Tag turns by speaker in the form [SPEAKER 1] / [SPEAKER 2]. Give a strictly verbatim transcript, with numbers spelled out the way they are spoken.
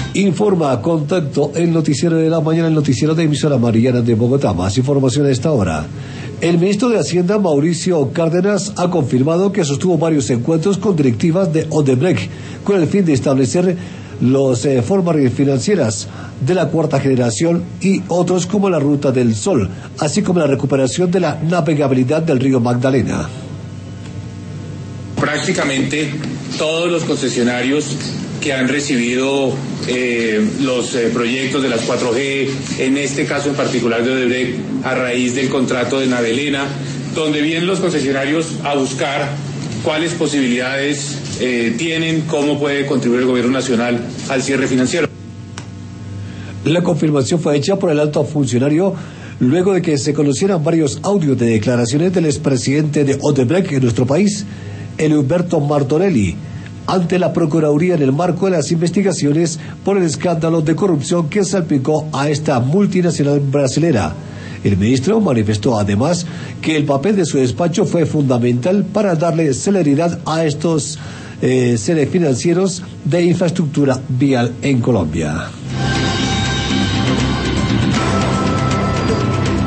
[SPEAKER 1] Informa Contacto, el noticiero de la mañana, el noticiero de emisora Mariana de Bogotá. Más información a esta hora. El ministro de Hacienda, Mauricio Cárdenas, ha confirmado que sostuvo varios encuentros con directivas de Odebrecht con el fin de establecer las eh, formas financieras de la cuarta generación y otros como la Ruta del Sol, así como la recuperación de la navegabilidad del río Magdalena.
[SPEAKER 2] Prácticamente todos los concesionarios que han recibido eh, los eh, proyectos de las cuatro G, en este caso en particular de Odebrecht, a raíz del contrato de Navelena, donde vienen los concesionarios a buscar cuáles posibilidades eh, tienen, cómo puede contribuir el gobierno nacional al cierre financiero.
[SPEAKER 1] La confirmación fue hecha por el alto funcionario luego de que se conocieran varios audios de declaraciones del expresidente de Odebrecht en nuestro país, Humberto Martorelli, ante la Procuraduría en el marco de las investigaciones por el escándalo de corrupción que salpicó a esta multinacional brasilera. El ministro manifestó además que el papel de su despacho fue fundamental para darle celeridad a estos eh, seres financieros de infraestructura vial en Colombia.